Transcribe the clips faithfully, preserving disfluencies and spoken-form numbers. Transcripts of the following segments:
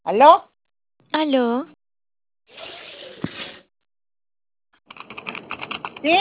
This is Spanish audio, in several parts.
¿Aló? ¿Aló? ¿Sí?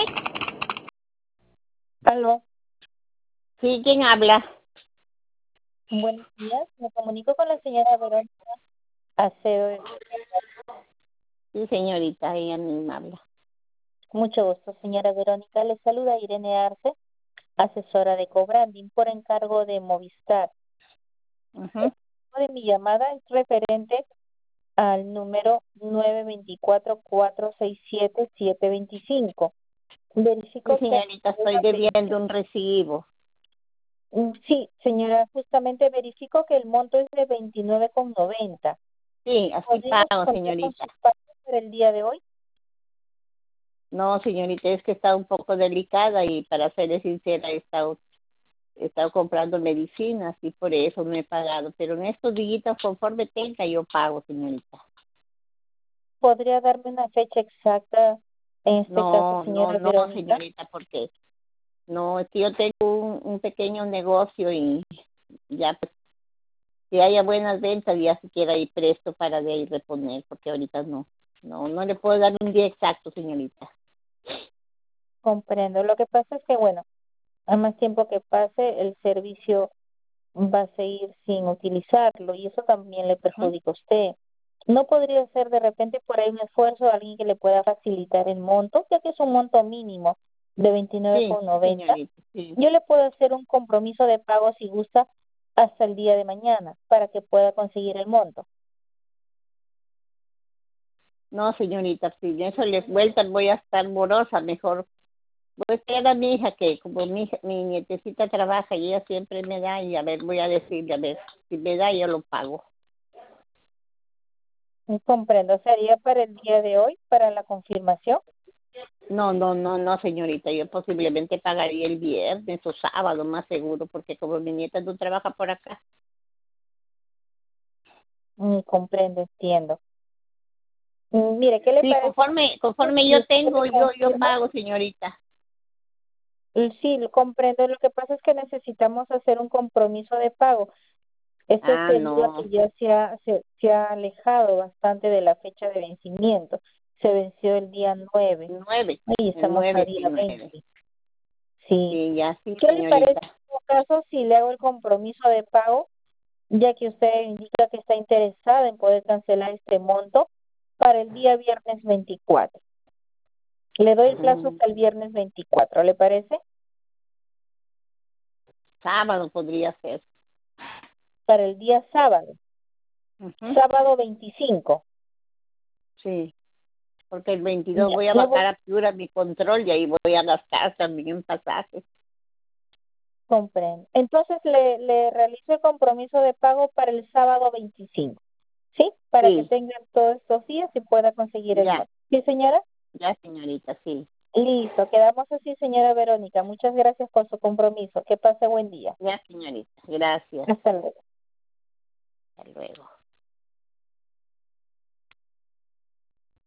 Aló, ¿Sí? ¿Quién habla? buenos días. Me comunico con la señora Verónica Acedo. Sí, señorita, ella misma habla. Mucho gusto, señora Verónica. Le saluda Irene Arce, asesora de cobranding por encargo de Movistar. Ujú. De mi llamada es referente al número nueve dos cuatro, cuatro seis siete, siete dos cinco. Sí, Verifico que... señorita, estoy debiendo un recibo. Mm, Sí, señora, justamente verifico que el monto es de veintinueve con noventa. Sí, así ¿Podríamos pago, contar con señorita. sus pagos para el día de hoy? No, señorita, es que está un poco delicada y para serle sincera he estado, he estado comprando medicinas y por eso no he pagado. Pero en estos días, conforme tenga, yo pago, señorita. ¿Podría darme una fecha exacta, en este caso, No, no, señora no, Verónica? señorita, porque no, es que yo tengo un, un pequeño negocio y ya pues, que haya buenas ventas, ya siquiera ir presto para de ahí reponer, porque ahorita no, no, no le puedo dar un día exacto, señorita. Comprendo. Lo que pasa es que, bueno, a más tiempo que pase, el servicio va a seguir sin utilizarlo y eso también le Ujú. perjudica a usted. ¿No podría ser de repente por ahí un esfuerzo de alguien que le pueda facilitar el monto, ya que es un monto mínimo de veintinueve Sí, con sí, noventa? señorita, sí. Yo le puedo hacer un compromiso de pago si gusta hasta el día de mañana para que pueda conseguir el monto. No, señorita, si en eso le vuelta voy a estar morosa, mejor voy a esperar a mi hija, que como mi, hija- mi nietecita trabaja y ella siempre me da, y a ver, voy a decirle, a ver, si me da yo lo pago. Comprendo. ¿Sería para el día de hoy, para la confirmación? No, no, no, no, señorita, yo posiblemente pagaría el viernes o sábado, más seguro, porque como mi nieta no trabaja por acá. Mm, comprendo, entiendo. Mm, Mire, ¿qué le Sí, parece conforme, conforme si yo usted tengo, me yo, yo confirma? pago, señorita. Mm, Sí, lo comprendo. Lo que pasa es que necesitamos hacer un compromiso de pago. Esto es Ah, debido a no, que ya se ha, se, se ha alejado bastante de la fecha de vencimiento. Se venció el día nueve nueve, y el estamos a nueve, sí, día nueve. veinte. Sí. Sí, ya sí, ¿Qué le parece señorita. en todo caso si le hago el compromiso de pago, ya que usted indica que está interesada en poder cancelar este monto para el día viernes veinticuatro? Le doy el plazo Mm, hasta el viernes veinticuatro, ¿le parece? sábado podría ser. Para el día sábado, Ujú. sábado veinticinco. Sí, porque el veintidós Ya, voy a le voy bajar a Piura mi control y ahí voy a gastar también en pasajes. comprendo. Entonces le, le realizo el compromiso de pago para el sábado veinticinco, ¿sí? Para que Sí, tenga todos estos días y pueda conseguir el ya, monto. ¿Sí, señora? ya, señorita, sí. Listo, quedamos así, señora Verónica. Muchas gracias por su compromiso. Que pase buen día. Ya, señorita, gracias. Hasta luego. Hasta luego.